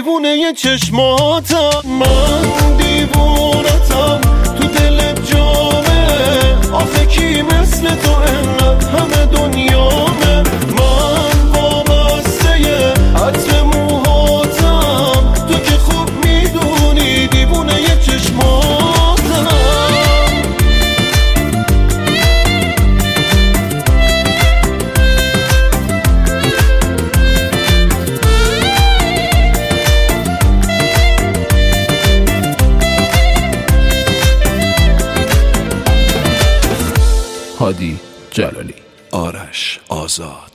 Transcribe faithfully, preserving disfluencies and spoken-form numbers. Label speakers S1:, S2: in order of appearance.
S1: دیوونه چشماتم، من دیوونتم تو دلت جامه، آخه کی مثل تو انقدر همه دنیامه. من وابسته عطر موهاتم، تو که خوب میدونی دیوونه چشماتم.
S2: هادی جلالی، آرش آزاد.